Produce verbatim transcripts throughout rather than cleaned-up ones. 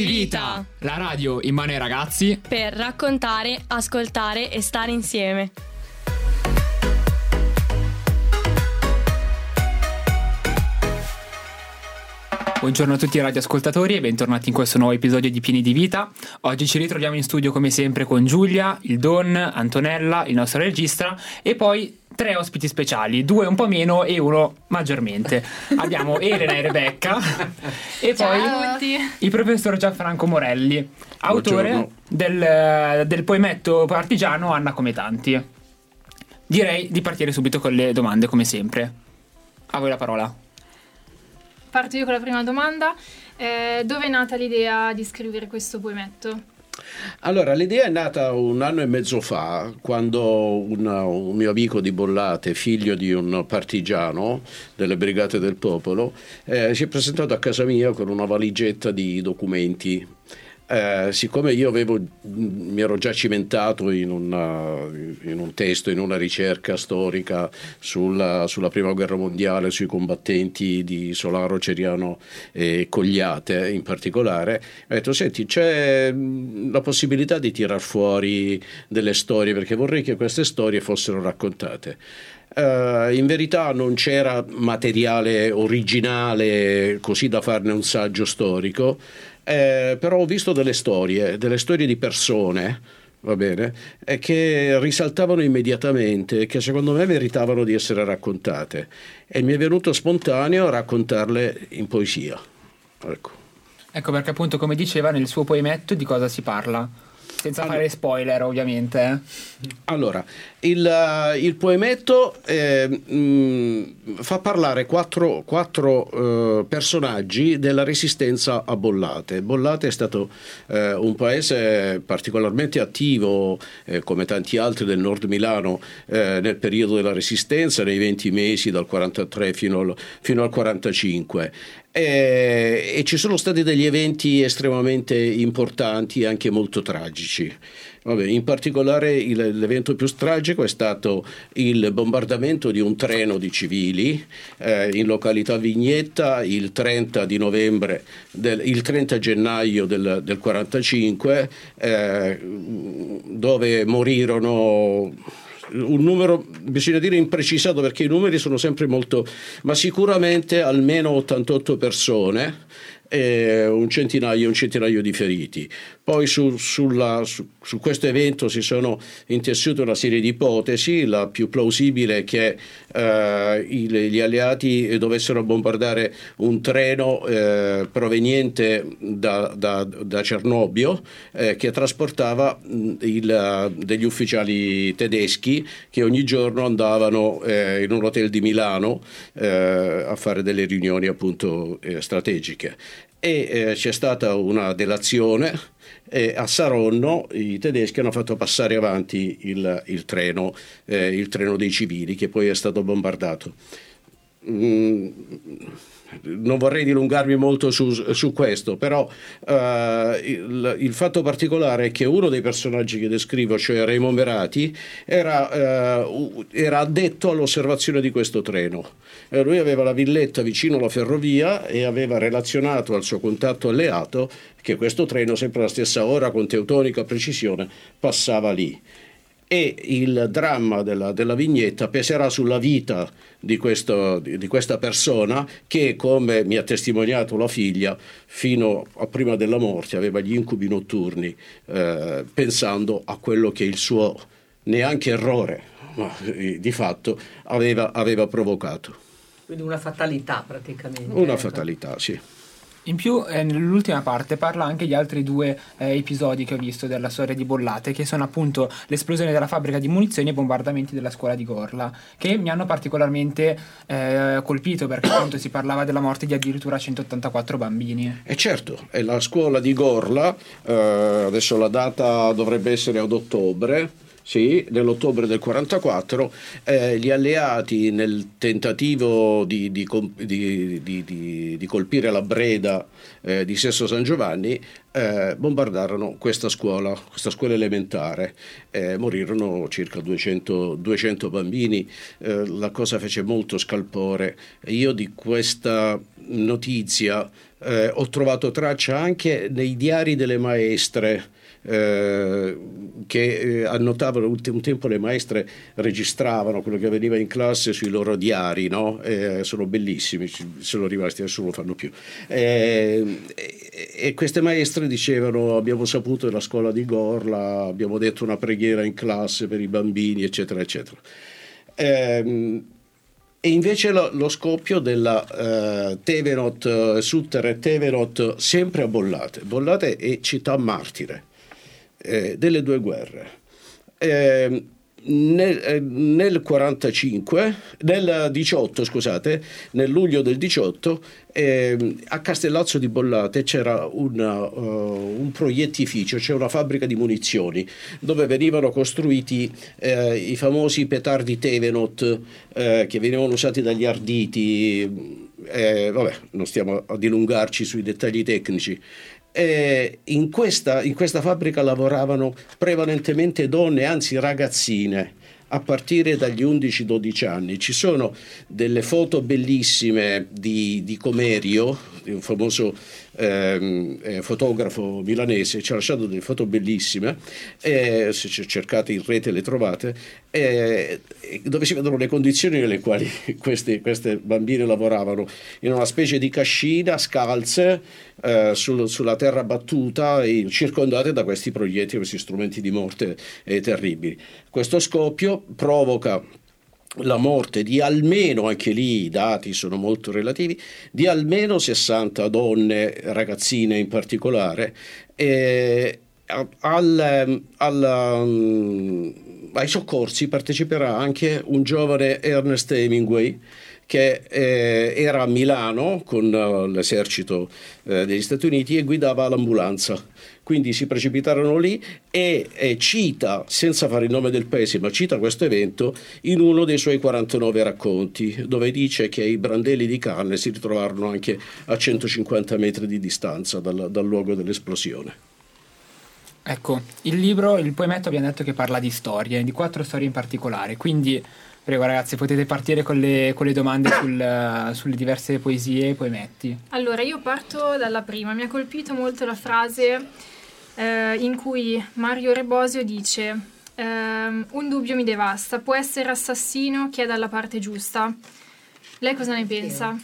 di Vita, la radio in mano ai ragazzi per raccontare, ascoltare e stare insieme. Buongiorno a tutti i radioascoltatori e bentornati in questo nuovo episodio di Pieni di Vita. Oggi ci ritroviamo in studio come sempre con Giulia, il Don, Antonella, il nostro regista e poi tre ospiti speciali, due un po' meno e uno maggiormente. Abbiamo Elena e Rebecca e poi il professor Gianfranco Morelli, autore del, del poemetto partigiano Anna come tanti. Direi di partire subito con le domande come sempre. A voi la parola. Parto io con la prima domanda. Eh, dove è nata l'idea di scrivere questo poemetto? Allora, l'idea è nata un anno e mezzo fa, quando una, un mio amico di Bollate, figlio di un partigiano delle Brigate del Popolo, eh, si è presentato a casa mia con una valigetta di documenti. Eh, siccome io avevo, mi ero già cimentato in, una, in un testo, in una ricerca storica sulla, sulla prima guerra mondiale, sui combattenti di Solaro, Ceriano e Cogliate in particolare, ho detto: senti, c'è la possibilità di tirar fuori delle storie, perché vorrei che queste storie fossero raccontate. Uh, in verità non c'era materiale originale così da farne un saggio storico, eh, però ho visto delle storie, delle storie di persone, va bene, eh, che risaltavano immediatamente, che secondo me meritavano di essere raccontate, e mi è venuto spontaneo raccontarle in poesia. Ecco. Ecco perché appunto, come diceva, nel suo poemetto di cosa si parla? Senza allora, fare spoiler ovviamente. Eh. Allora, il, il poemetto eh, mh, fa parlare quattro, quattro eh, personaggi della resistenza a Bollate. Bollate è stato eh, un paese particolarmente attivo, eh, come tanti altri del nord Milano, eh, nel periodo della resistenza, nei venti mesi dal quarantatré fino al, fino al quarantacinque. E, e ci sono stati degli eventi estremamente importanti, anche molto tragici. Vabbè, in particolare il, l'evento più tragico è stato il bombardamento di un treno di civili eh, in località Vignetta il trenta di novembre del, il trenta gennaio del, del quarantacinque, eh, dove morirono un numero, bisogna dire, imprecisato, perché i numeri sono sempre molto, ma sicuramente almeno ottantotto persone, e un centinaio, un centinaio di feriti. Poi su, sulla, su, su questo evento si sono intessute una serie di ipotesi. La più plausibile è che eh, il, gli alleati dovessero bombardare un treno eh, proveniente da, da, da Cernobbio eh, che trasportava il, degli ufficiali tedeschi che ogni giorno andavano eh, in un hotel di Milano eh, a fare delle riunioni appunto eh, strategiche. E eh, c'è stata una delazione e a Saronno i tedeschi hanno fatto passare avanti il, il treno, eh, il treno dei civili, che poi è stato bombardato. Mm. Non vorrei dilungarmi molto su, su questo, però uh, il, il fatto particolare è che uno dei personaggi che descrivo, cioè Remo Merati, era, uh, era addetto all'osservazione di questo treno. Eh, lui aveva la villetta vicino alla ferrovia e aveva relazionato al suo contatto alleato che questo treno, sempre alla stessa ora, con teutonica precisione, passava lì. E il dramma della, della vignetta peserà sulla vita di, questo, di, di questa persona che, come mi ha testimoniato la figlia, fino a prima della morte aveva gli incubi notturni eh, pensando a quello che il suo neanche errore, ma di fatto aveva, aveva provocato. Quindi una fatalità praticamente. Una fatalità, sì. In più, eh, nell'ultima parte parla anche di altri due eh, episodi che ho visto della storia di Bollate, che sono appunto l'esplosione della fabbrica di munizioni e i bombardamenti della scuola di Gorla, che mi hanno particolarmente eh, colpito, perché appunto si parlava della morte di addirittura centottantaquattro bambini. E certo, è la scuola di Gorla, eh, adesso la data dovrebbe essere ad ottobre. Sì, nell'ottobre del quarantaquattro eh, gli alleati, nel tentativo di, di, di, di, di, di colpire la Breda eh, di Sesto San Giovanni, eh, bombardarono questa scuola, questa scuola elementare. Eh, morirono circa duecento, duecento bambini. Eh, la cosa fece molto scalpore. Io di questa notizia eh, ho trovato traccia anche nei diari delle maestre, Eh, che eh, annotavano un, un tempo le maestre registravano quello che avveniva in classe sui loro diari, no? Eh, sono bellissimi, sono rimasti, adesso non lo fanno più, eh, e, e queste maestre dicevano: abbiamo saputo della scuola di Gorla, abbiamo detto una preghiera in classe per i bambini, eccetera eccetera. Eh, E invece lo, lo scoppio della uh, Tevenot, uh, Sutter e Tevenot, sempre a Bollate. Bollate è città martire eh, delle due guerre. Eh, nel, eh, nel quarantacinque, nel diciotto, scusate, nel luglio del diciotto, eh, a Castellazzo di Bollate c'era una, uh, un proiettificio, c'è una fabbrica di munizioni dove venivano costruiti eh, i famosi petardi Tevenot eh, che venivano usati dagli arditi. Eh, vabbè, non stiamo a dilungarci sui dettagli tecnici. Eh, in, questa, in questa fabbrica lavoravano prevalentemente donne, anzi ragazzine, a partire dagli undici dodici anni. Ci sono delle foto bellissime di, di Comerio, un famoso ehm, eh, fotografo milanese, ci ha lasciato delle foto bellissime, eh, se cercate in rete le trovate, eh, dove si vedono le condizioni nelle quali queste, queste bambine lavoravano, in una specie di cascina, scalze, eh, sul, sulla terra battuta, e circondate da questi proiettili, questi strumenti di morte eh, terribili. Questo scoppio provoca la morte di almeno, anche lì i dati sono molto relativi, di almeno sessanta donne, ragazzine in particolare, eh, al, al, um, ai soccorsi parteciperà anche un giovane Ernest Hemingway, che eh, era a Milano con uh, l'esercito eh, degli Stati Uniti e guidava l'ambulanza. Quindi si precipitarono lì e, e cita, senza fare il nome del paese, ma cita questo evento in uno dei suoi quarantanove racconti, dove dice che i brandelli di carne si ritrovarono anche a centocinquanta metri di distanza dal, dal luogo dell'esplosione. Ecco, il libro, il poemetto, abbiamo detto che parla di storie, di quattro storie in particolare, quindi prego ragazzi, potete partire con le, con le domande sul, sulle diverse poesie e poemetti. Allora, io parto dalla prima. Mi ha colpito molto la frase eh, in cui Mario Rebosio dice ehm, un dubbio mi devasta, può essere assassino chi è dalla parte giusta. Lei cosa ne pensa?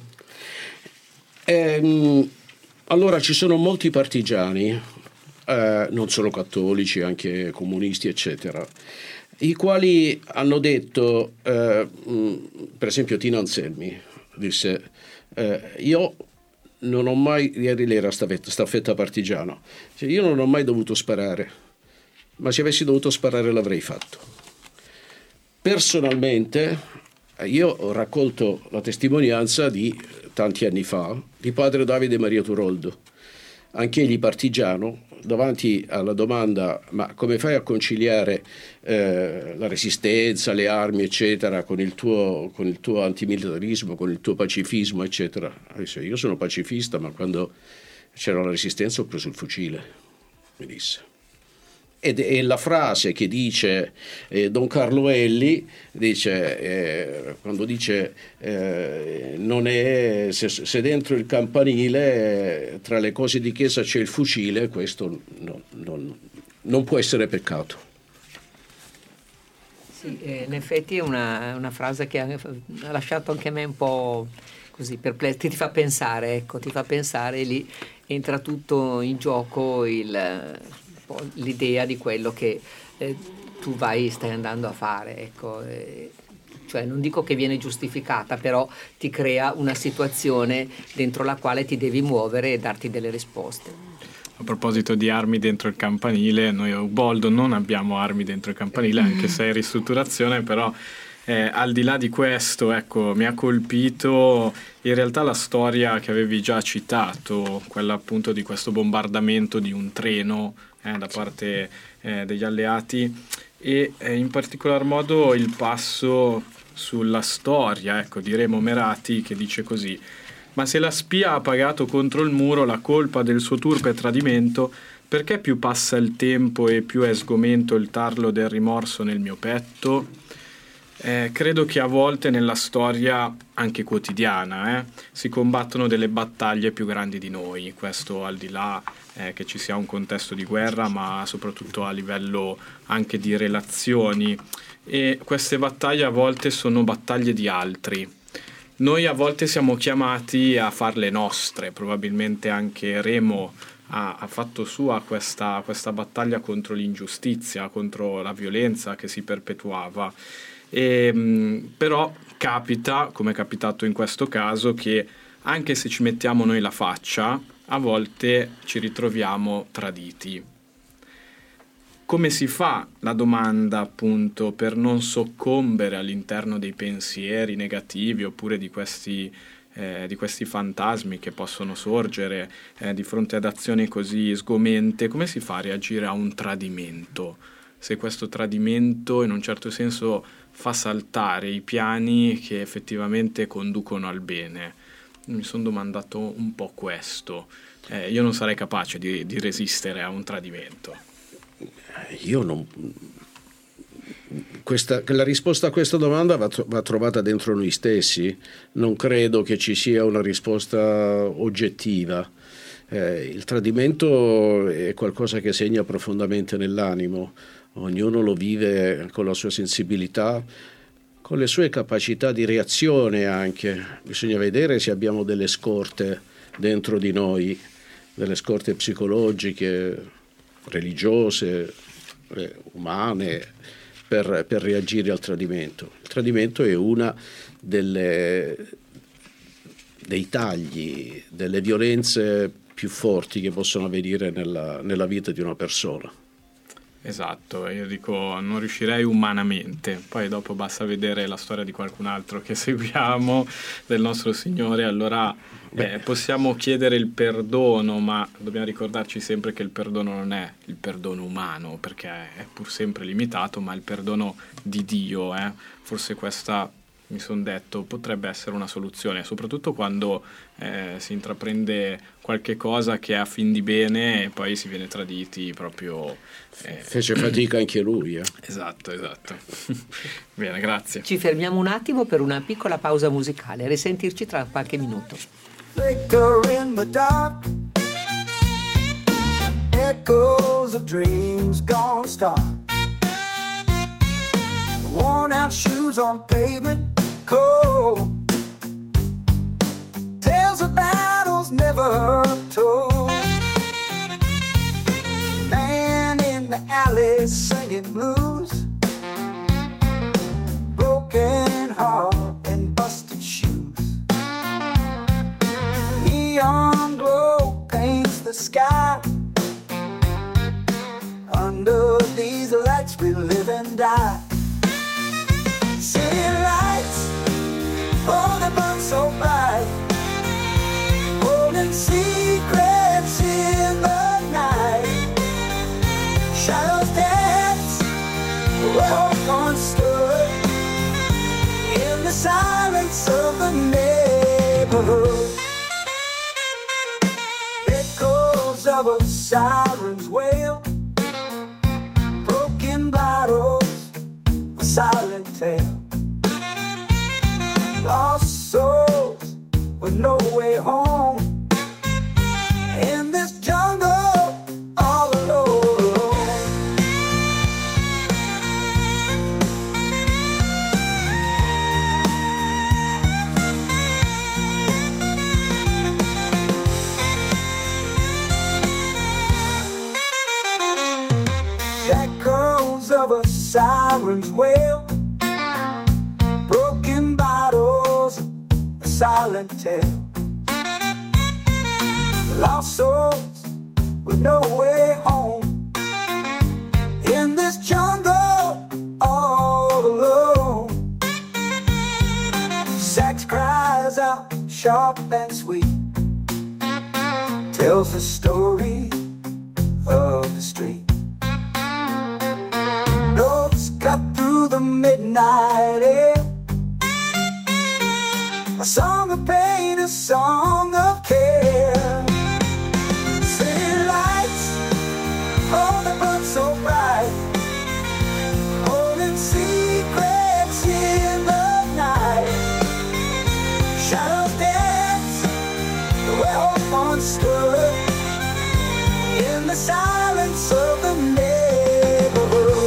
Ehm, allora, ci sono molti partigiani, eh, non solo cattolici, anche comunisti, eccetera, i quali hanno detto, eh, per esempio Tina Anselmi disse eh, io non ho mai, ieri l'era staffetta, staffetta partigiana, cioè, io non ho mai dovuto sparare, ma se avessi dovuto sparare l'avrei fatto. Personalmente io ho raccolto la testimonianza di tanti anni fa di padre Davide Maria Turoldo, anche egli partigiano, davanti alla domanda ma come fai a conciliare eh, la resistenza, le armi eccetera con il tuo, con il tuo antimilitarismo, con il tuo pacifismo eccetera, io sono pacifista ma quando c'era la resistenza ho preso il fucile, mi disse. Ed è la frase che dice eh, Don Carlo Elli, dice, eh, quando dice eh, non è, se, se dentro il campanile eh, tra le cose di chiesa c'è il fucile, questo no, non, non può essere peccato. Sì, eh, in effetti è una, una frase che ha, ha lasciato anche a me un po' così perplesso, ti fa pensare, ecco, ti fa pensare, e lì entra tutto in gioco il... l'idea di quello che eh, tu vai stai andando a fare, ecco, eh, cioè non dico che viene giustificata, però ti crea una situazione dentro la quale ti devi muovere e darti delle risposte. A proposito di armi dentro il campanile, noi a Uboldo non abbiamo armi dentro il campanile, anche se è ristrutturazione, però eh, al di là di questo, ecco, mi ha colpito in realtà la storia che avevi già citato, quella appunto di questo bombardamento di un treno Eh, da parte eh, degli alleati, e eh, in particolar modo il passo sulla storia, ecco, di Remo Merati, che dice così: ma se la spia ha pagato contro il muro la colpa del suo turpe tradimento, perché più passa il tempo e più è sgomento il tarlo del rimorso nel mio petto? Eh, credo che a volte nella storia, anche quotidiana, eh, si combattono delle battaglie più grandi di noi, questo al di là eh, che ci sia un contesto di guerra, ma soprattutto a livello anche di relazioni, e queste battaglie a volte sono battaglie di altri. Noi a volte siamo chiamati a farle nostre, probabilmente anche Remo ha, ha fatto sua questa, questa battaglia contro l'ingiustizia, contro la violenza che si perpetuava. E, però capita, come è capitato in questo caso, che anche se ci mettiamo noi la faccia, a volte ci ritroviamo traditi. Come si fa, la domanda appunto, per non soccombere all'interno dei pensieri negativi oppure di questi, eh, di questi fantasmi che possono sorgere eh, di fronte ad azioni così sgomente? Come si fa a reagire a un tradimento? Se questo tradimento in un certo senso fa saltare i piani che effettivamente conducono al bene. Mi sono domandato un po' questo. Eh, io non sarei capace di, di resistere a un tradimento. Io non... Questa, la risposta a questa domanda va, va trovata dentro noi stessi. Non credo che ci sia una risposta oggettiva. Eh, il tradimento è qualcosa che segna profondamente nell'animo. Ognuno lo vive con la sua sensibilità, con le sue capacità di reazione anche. Bisogna vedere se abbiamo delle scorte dentro di noi, delle scorte psicologiche, religiose, eh, umane, per, per reagire al tradimento. Il tradimento è una delle, dei tagli, delle violenze più forti che possono avvenire nella, nella vita di una persona. Esatto, io dico non riuscirei umanamente, poi dopo basta vedere la storia di qualcun altro che seguiamo, del nostro Signore, allora eh, possiamo chiedere il perdono, ma dobbiamo ricordarci sempre che il perdono non è il perdono umano, perché è pur sempre limitato, ma il perdono di Dio, eh. Forse questa, mi sono detto, potrebbe essere una soluzione, soprattutto quando eh, si intraprende qualche cosa che è a fin di bene e poi si viene traditi proprio. Eh. Fece fatica anche lui. Eh. Esatto, esatto. Bene, grazie. Ci fermiamo un attimo per una piccola pausa musicale, a risentirci tra qualche minuto. Flicker in the dark, echoes of dreams gone stark. Worn out shoes on pavement, cold. Tales of battles never told. Man in the alley singing blues. Broken heart and busted shoes. Neon glow paints the sky. Under these lights we live and die. City lights, oh, they burn so bright, holding secrets in the night. Shadows dance, walk on stood in the silence of the neighborhood. Echoes of a siren's wail, broken bottles, a silent tale. Lost souls with no way home in this jungle all alone. Echoes of a siren's wail, broken bottles, a silent tale. Lost souls with no way home in this jungle all alone. Sax cries out sharp and sweet, tells the story of the street. Notes cut through the midnight air, a song of pain, a song of care. City lights, oh, they burn so bright, holding secrets in monster in the silence of the neighborhood.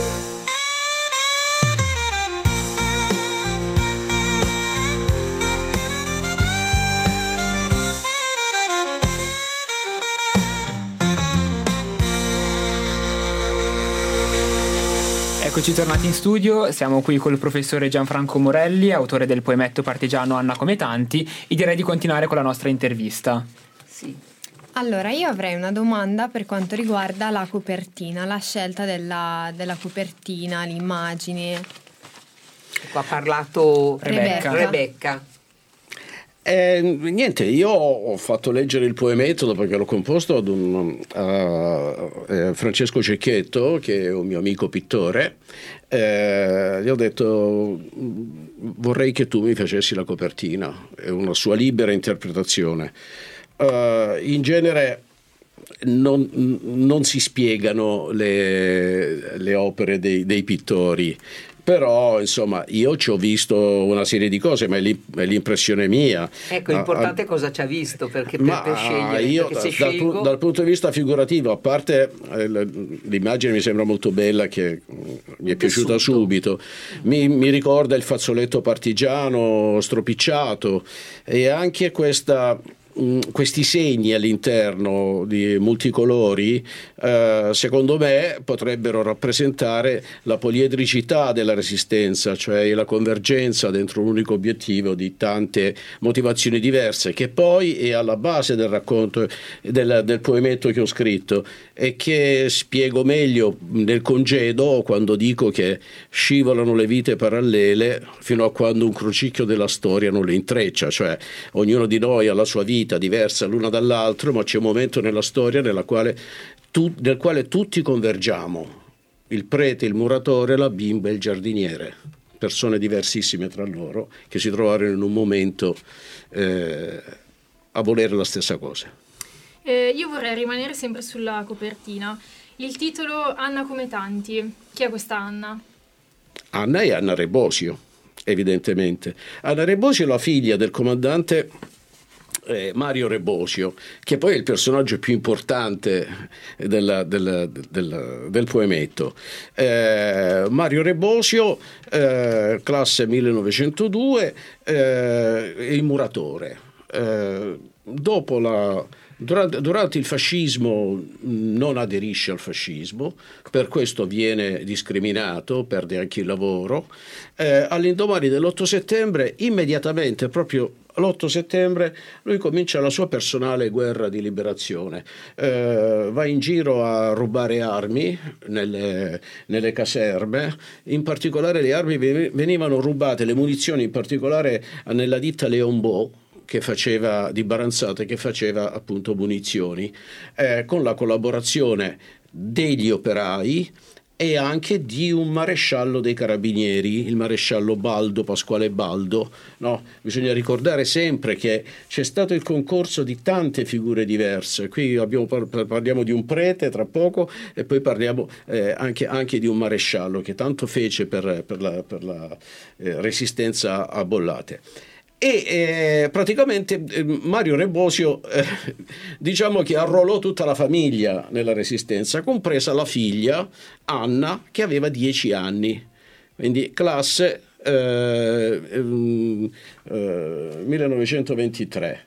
Eccoci tornati in studio, siamo qui col professore Gianfranco Morelli, autore del poemetto partigiano Anna come tanti, e direi di continuare con la nostra intervista. Sì. Allora, io avrei una domanda per quanto riguarda la copertina, la scelta della, della copertina, l'immagine. Qua ha parlato Rebecca. Rebecca. Eh, niente, io ho fatto leggere il poemetto dopo che l'ho composto ad un, a eh, Francesco Cecchetto, che è un mio amico pittore. Eh, gli ho detto: vorrei che tu mi facessi la copertina, è una sua libera interpretazione. Uh, in genere non, non si spiegano le, le opere dei, dei pittori, però insomma io ci ho visto una serie di cose, ma è, è l'impressione mia. Ecco, l'importante è uh, cosa ci ha visto, perché per, ma per scegliere, io perché se dal, scelgo... dal punto di vista figurativo, a parte eh, l'immagine mi sembra molto bella, che mi è piaciuta tessuto. subito, mi, mi ricorda il fazzoletto partigiano stropicciato, e anche questa questi segni all'interno di multicolori, eh, secondo me potrebbero rappresentare la poliedricità della resistenza, cioè la convergenza dentro un unico obiettivo di tante motivazioni diverse, che poi è alla base del racconto del, del poemetto che ho scritto, e che spiego meglio nel congedo, quando dico che scivolano le vite parallele fino a quando un crocicchio della storia non le intreccia, cioè ognuno di noi ha la sua vita diversa l'una dall'altro, ma c'è un momento nella storia nella quale tu, nel quale tutti convergiamo: il prete, il muratore, la bimba e il giardiniere, persone diversissime tra loro che si trovarono in un momento eh, a volere la stessa cosa. Eh, io vorrei rimanere sempre sulla copertina. Il titolo Anna come tanti. Chi è questa Anna? Anna è Anna Rebosio, evidentemente. Anna Rebosio è la figlia del comandante Eh, Mario Rebosio, che poi è il personaggio più importante del, del, del, del poemetto. Eh, Mario Rebosio, eh, classe millenovecentodue, eh, il muratore. Eh, dopo la, durante, durante il fascismo non aderisce al fascismo, per questo viene discriminato, perde anche il lavoro. Eh, all'indomani dell'otto settembre, immediatamente, proprio l'otto settembre, lui comincia la sua personale guerra di liberazione, eh, va in giro a rubare armi nelle, nelle caserme, in particolare le armi venivano rubate, le munizioni in particolare nella ditta Leonbo, che faceva di Baranzate, che faceva appunto munizioni, eh, con la collaborazione degli operai e anche di un maresciallo dei carabinieri, il maresciallo Baldo, Pasquale Baldo. No, bisogna ricordare sempre che c'è stato il concorso di tante figure diverse. Qui abbiamo, parliamo di un prete tra poco, e poi parliamo eh, anche, anche di un maresciallo che tanto fece per, per la, per la eh, resistenza a Bollate. E eh, praticamente eh, Mario Rebosio eh, diciamo che arruolò tutta la famiglia nella resistenza, compresa la figlia Anna, che aveva dieci anni, quindi classe eh, eh, eh, millenovecentoventitré.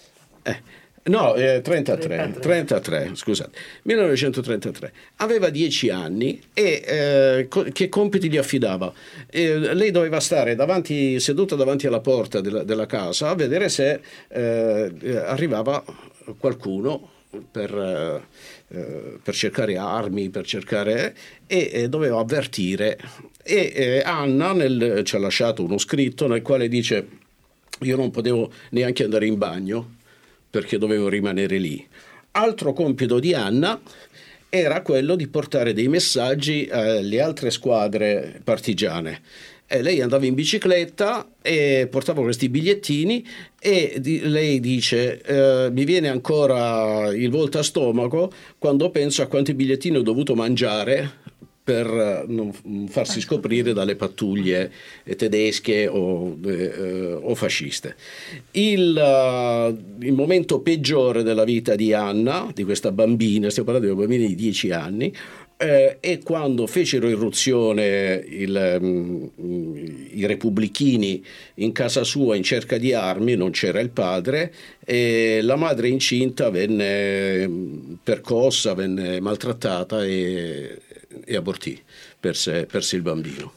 Eh. No, eh, trentatré, trentatré, scusate, millenovecentotrentatré. Aveva dieci anni e eh, co- che compiti gli affidava? Eh, lei doveva stare davanti, seduta davanti alla porta della, della casa, a vedere se eh, arrivava qualcuno per, eh, per cercare armi, per cercare, e eh, doveva avvertire. E eh, Anna nel, ci ha lasciato uno scritto nel quale dice: io non potevo neanche andare in bagno perché dovevo rimanere lì. Altro compito di Anna era quello di portare dei messaggi alle altre squadre partigiane. E lei andava in bicicletta e portava questi bigliettini, e di, lei dice eh, mi viene ancora il volto a stomaco quando penso a quanti bigliettini ho dovuto mangiare per non farsi scoprire dalle pattuglie tedesche o, eh, o fasciste. Il, uh, il momento peggiore della vita di Anna, di questa bambina, stiamo parlando di una bambina di dieci anni, eh, è quando fecero irruzione il, um, i repubblichini in casa sua in cerca di armi, non c'era il padre, e la madre incinta venne percossa, venne maltrattata e e abortì, perse, perse il bambino.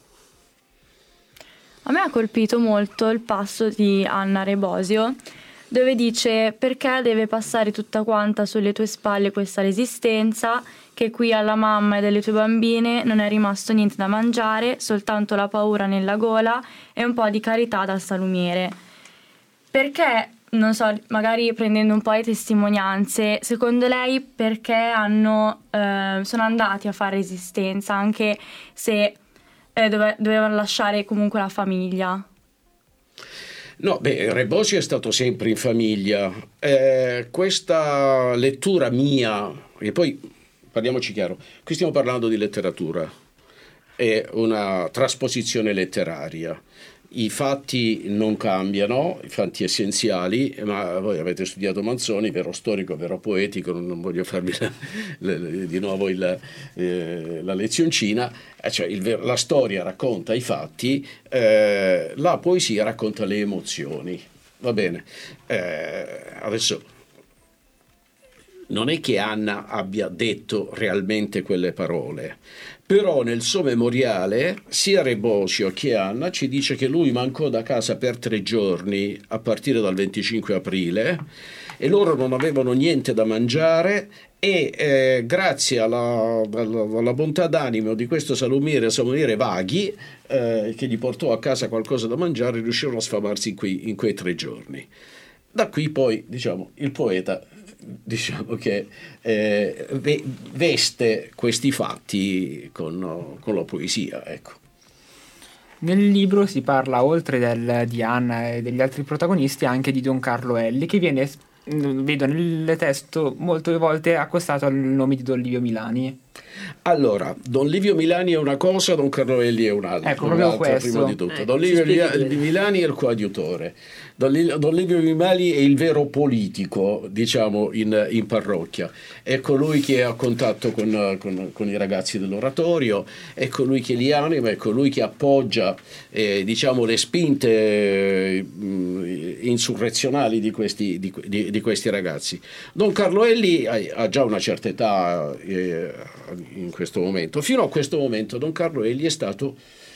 A me ha colpito molto il passo di Anna Rebosio, dove dice: perché deve passare tutta quanta sulle tue spalle questa resistenza, che qui alla mamma e delle tue bambine non è rimasto niente da mangiare, soltanto la paura nella gola e un po' di carità dal salumiere. Perché, non so, magari prendendo un po' di testimonianze, secondo lei perché hanno, eh, sono andati a fare resistenza, anche se eh, dove, dovevano lasciare comunque la famiglia? No, beh, Rebosio è stato sempre in famiglia. Eh, questa lettura mia, e poi parliamoci chiaro, qui stiamo parlando di letteratura, è una trasposizione letteraria. I fatti non cambiano, i fatti essenziali, ma voi avete studiato Manzoni, vero storico, vero poetico, non voglio farvi la, la, di nuovo il, eh, la lezioncina, cioè il, la storia racconta i fatti, eh, la poesia racconta le emozioni, va bene? Eh, adesso non è che Anna abbia detto realmente quelle parole, però nel suo memoriale sia Rebosio che Anna ci dice che lui mancò da casa per tre giorni a partire dal venticinque aprile e loro non avevano niente da mangiare e eh, grazie alla, alla, alla bontà d'animo di questo salumiere, salumiere Vaghi, eh, che gli portò a casa qualcosa da mangiare, riuscirono a sfamarsi in quei, in quei tre giorni. Da qui poi, diciamo, il poeta diciamo che eh, veste questi fatti con, con la poesia, ecco. Nel libro si parla, oltre del, di Anna e degli altri protagonisti, anche di Don Carlo Elli, che viene, vedo nel testo molte volte accostato al nome di Don Livio Milani. Allora, Don Livio Milani è una cosa, Don Carlo Elli è un'altra. Ecco, proprio questo. Prima di tutto. Eh, Don Livio Milani è il coadiutore. Don, Don Livio Milani è il vero politico, diciamo, in, in parrocchia. È colui che è a contatto con, con, con i ragazzi dell'oratorio, è colui che li anima, è colui che appoggia, eh, diciamo, le spinte eh, insurrezionali di questi, di, di, di questi ragazzi. Don Carlo Elli ha, ha già una certa età eh, in questo momento. Fino a questo momento Don Carlo Elli è stato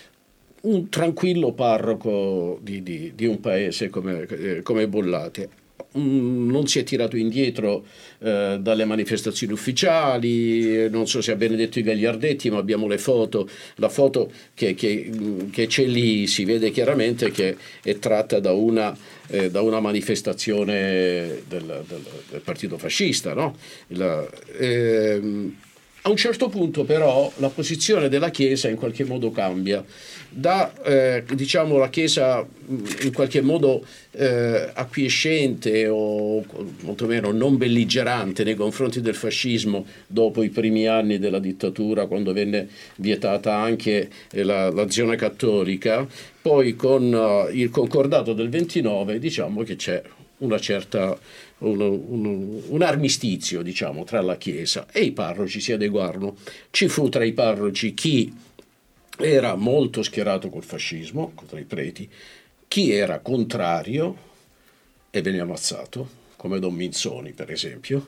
un tranquillo parroco di, di, di un paese come, eh, come Bollate. Mm, non si è tirato indietro eh, dalle manifestazioni ufficiali, non so se a Benedetto i Gagliardetti, ma abbiamo le foto, la foto che, che, che c'è lì, si vede chiaramente che è tratta da una, eh, da una manifestazione del, del, del partito fascista, no? La, ehm, A un certo punto però la posizione della Chiesa in qualche modo cambia, da eh, diciamo la Chiesa in qualche modo eh, acquiescente o quantomeno non belligerante nei confronti del fascismo dopo i primi anni della dittatura, quando venne vietata anche eh, la, l'azione cattolica, poi con uh, il concordato del ventinove diciamo che c'è una certa un, un, un armistizio, diciamo, tra la Chiesa e i parroci si adeguarono. Ci fu tra i parroci chi era molto schierato col fascismo, tra i preti, chi era contrario e venne ammazzato, come Don Minzoni per esempio,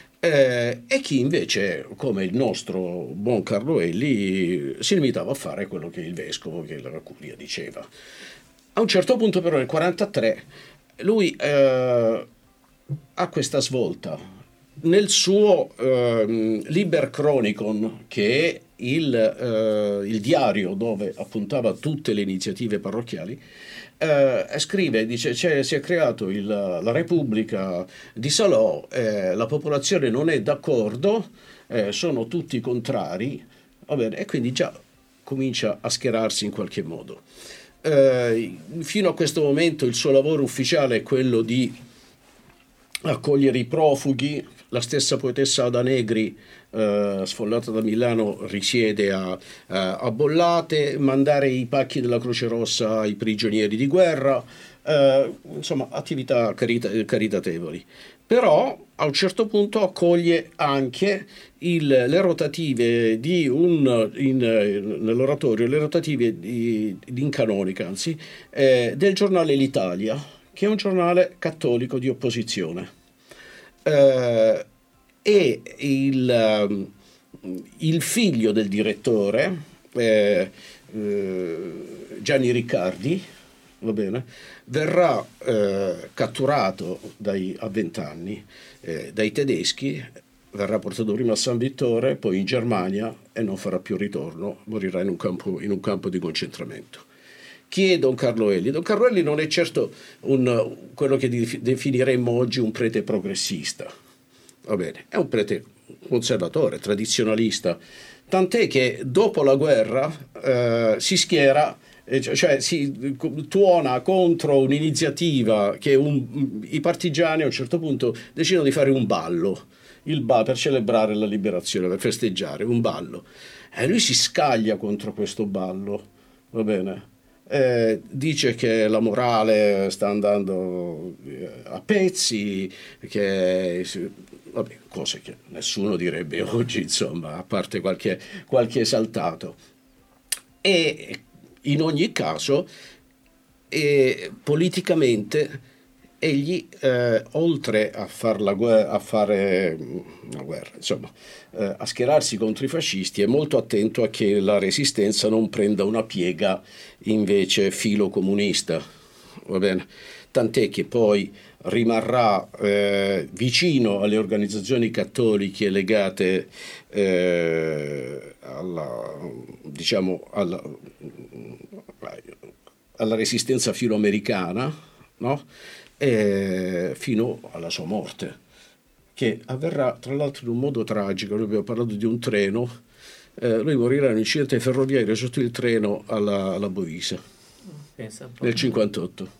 eh, e chi invece, come il nostro buon Carlo Elli, si limitava a fare quello che il vescovo, che la curia diceva. A un certo punto però nel quarantatré lui eh, ha questa svolta nel suo eh, Liber Chronicon, che è il, eh, il diario dove appuntava tutte le iniziative parrocchiali. Eh, scrive, dice, cioè, si è creato il, la Repubblica di Salò, eh, la popolazione non è d'accordo, eh, sono tutti contrari, va bene, e quindi già comincia a schierarsi in qualche modo. Eh, fino a questo momento il suo lavoro ufficiale è quello di accogliere i profughi. La stessa poetessa Ada Negri, eh, sfollata da Milano, risiede a, a, a Bollate, mandare i pacchi della Croce Rossa ai prigionieri di guerra, eh, insomma attività carita- caritatevoli. Però a un certo punto accoglie anche il, le rotative di un in, nell'oratorio, le rotative di, di in canonica, anzi, eh, del giornale L'Italia, che è un giornale cattolico di opposizione. Uh, e il, um, il figlio del direttore, eh, eh, Gianni Riccardi, va bene, verrà eh, catturato dai, a vent'anni eh, dai tedeschi, verrà portato prima a San Vittore, poi in Germania, e non farà più ritorno, morirà in un campo, in un campo di concentramento. Chi è Don Carlo Elli? Don Carlo Elli non è certo un, quello che definiremmo oggi un prete progressista, va bene, è un prete conservatore, tradizionalista, tant'è che dopo la guerra eh, si schiera, eh, cioè si tuona contro un'iniziativa che un, i partigiani a un certo punto decidono di fare un ballo, il ba, per celebrare la liberazione, per festeggiare, un ballo. E lui si scaglia contro questo ballo, va bene? Eh, dice che la morale sta andando a pezzi, che vabbè, cose che nessuno direbbe oggi, insomma, a parte qualche, qualche esaltato. E in ogni caso, eh, politicamente egli, eh, oltre a far la guerra, a fare una guerra, insomma, eh, a schierarsi contro i fascisti, è molto attento a che la resistenza non prenda una piega invece filocomunista, va bene? Tant'è che poi rimarrà eh, vicino alle organizzazioni cattoliche legate eh, alla, diciamo, alla, alla resistenza filoamericana, no? E fino alla sua morte, che avverrà tra l'altro in un modo tragico. Noi abbiamo parlato di un treno, eh, lui morirà in un incidente ferroviario sotto il treno alla, alla Bovisa nel cinquantotto.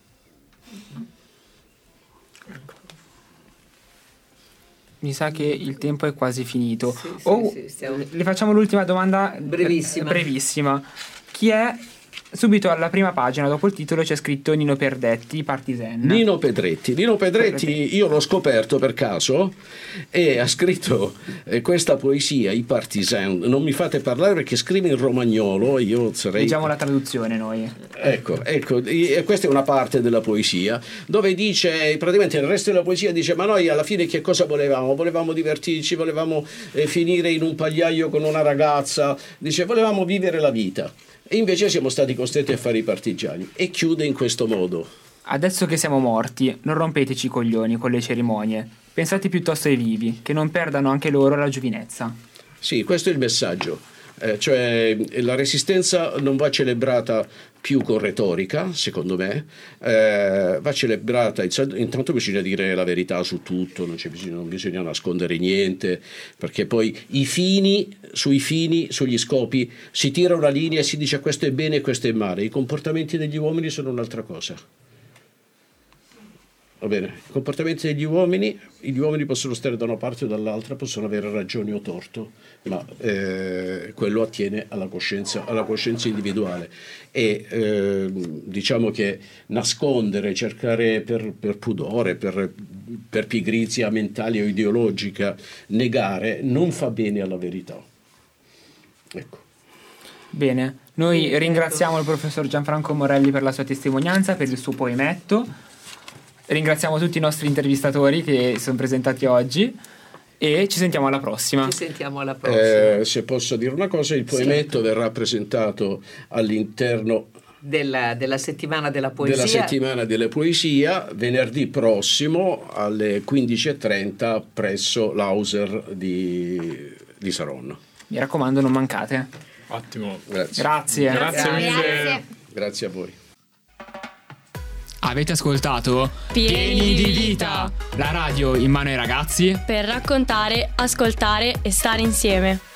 Mi sa che il tempo è quasi finito. Sì, sì, oh, sì, stiamo... Le facciamo l'ultima domanda brevissima. brevissima. Chi è? Subito alla prima pagina, dopo il titolo, c'è scritto Nino Perdetti, Partisan. Nino Pedretti. Nino Pedretti, io l'ho scoperto per caso, e ha scritto eh, questa poesia, I Partisan. Non mi fate parlare perché scrive in romagnolo, io sarei... Leggiamo la traduzione noi. Ecco, ecco, e questa è una parte della poesia, dove dice, praticamente nel resto della poesia dice, ma noi alla fine che cosa volevamo? Volevamo divertirci, volevamo eh, finire in un pagliaio con una ragazza, dice, volevamo vivere la vita. E invece siamo stati costretti a fare i partigiani. E chiude in questo modo: adesso che siamo morti, non rompeteci i coglioni con le cerimonie. Pensate piuttosto ai vivi, che non perdano anche loro la giovinezza. Sì, questo è il messaggio. Eh, cioè la resistenza non va celebrata più con retorica, secondo me, eh, va celebrata, intanto bisogna dire la verità su tutto, non, c'è bisogno, non bisogna nascondere niente, perché poi i fini, sui fini, sugli scopi si tira una linea e si dice questo è bene e questo è male. I comportamenti degli uomini sono un'altra cosa. Va bene, i comportamenti degli uomini, gli uomini possono stare da una parte o dall'altra, possono avere ragione o torto, ma eh, quello attiene alla coscienza, alla coscienza individuale. E eh, diciamo che nascondere, cercare per, per pudore, per, per pigrizia mentale o ideologica, negare, non fa bene alla verità. Ecco. Bene, noi ringraziamo il professor Gianfranco Morelli per la sua testimonianza, per il suo poemetto. Ringraziamo tutti i nostri intervistatori che sono presentati oggi e ci sentiamo alla prossima. Ci sentiamo alla prossima. Eh, se posso dire una cosa, il poemetto sì. verrà presentato all'interno della, della settimana della poesia. Della settimana della poesia, venerdì prossimo alle quindici e trenta presso l'Auser di, di Saronno. Mi raccomando, non mancate. Ottimo. Grazie. Grazie. Grazie mille. Grazie. Grazie a voi. Avete ascoltato Pieni di Vita, la radio in mano ai ragazzi per raccontare, ascoltare e stare insieme.